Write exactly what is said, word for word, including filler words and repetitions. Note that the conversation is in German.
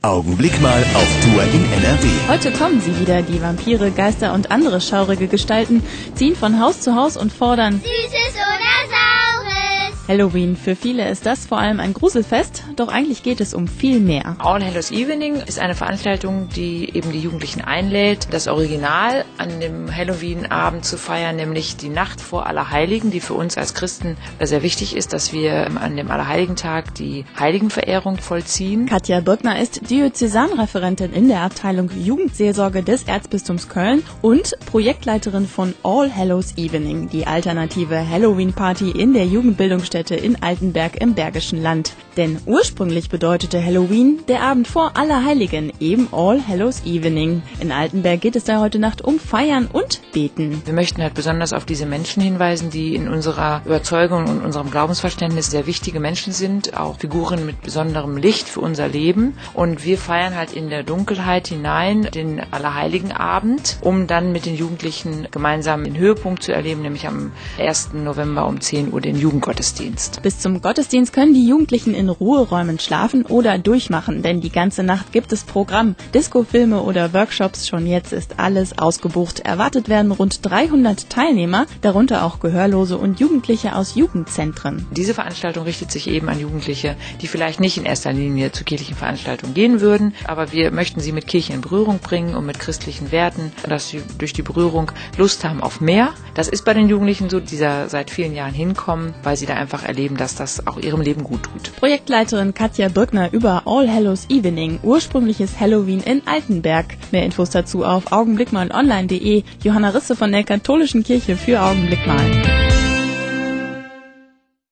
Augenblick mal auf Tour in N R W. Heute kommen sie wieder, die Vampire, Geister und andere schaurige Gestalten, ziehen von Haus zu Haus und fordern Süßes oder Saures. Halloween. Für viele ist das vor allem ein Gruselfest, doch eigentlich geht es um viel mehr. All Hallows Evening ist eine Veranstaltung, die eben die Jugendlichen einlädt, das Original an dem Halloween-Abend zu feiern, nämlich die Nacht vor Allerheiligen, die für uns als Christen sehr wichtig ist, dass wir an dem Allerheiligen-Tag die Heiligenverehrung vollziehen. Katja Birkner ist Diözesanreferentin in der Abteilung Jugendseelsorge des Erzbistums Köln und Projektleiterin von All Hallows Evening, die alternative Halloween-Party in der Jugendbildungsstätte in Altenberg im Bergischen Land. Denn ursprünglich bedeutete Halloween der Abend vor Allerheiligen, eben All Hallows Evening. In Altenberg geht es da heute Nacht um Feiern und Beten. Wir möchten halt besonders auf diese Menschen hinweisen, die in unserer Überzeugung und unserem Glaubensverständnis sehr wichtige Menschen sind, auch Figuren mit besonderem Licht für unser Leben. Und wir feiern halt in der Dunkelheit hinein den Allerheiligenabend, um dann mit den Jugendlichen gemeinsam den Höhepunkt zu erleben, nämlich am ersten November um zehn Uhr den Jugendgottesdienst. Bis zum Gottesdienst können die Jugendlichen in Ruheräumen schlafen oder durchmachen, denn die ganze Nacht gibt es Programm, Disco-Filme oder Workshops. Schon jetzt ist alles ausgebucht. Erwartet werden rund dreihundert Teilnehmer, darunter auch Gehörlose und Jugendliche aus Jugendzentren. Diese Veranstaltung richtet sich eben an Jugendliche, die vielleicht nicht in erster Linie zu kirchlichen Veranstaltungen gehen würden, aber wir möchten sie mit Kirche in Berührung bringen und mit christlichen Werten, dass sie durch die Berührung Lust haben auf mehr. Das ist bei den Jugendlichen so, die da seit vielen Jahren hinkommen, weil sie da einfach erleben, dass das auch ihrem Leben gut tut. Projektleiterin Katja Birkner über All Hallows Evening, ursprüngliches Halloween in Altenberg. Mehr Infos dazu auf augenblickmal online punkt de. Johanna Risse von der Katholischen Kirche für Augenblick mal.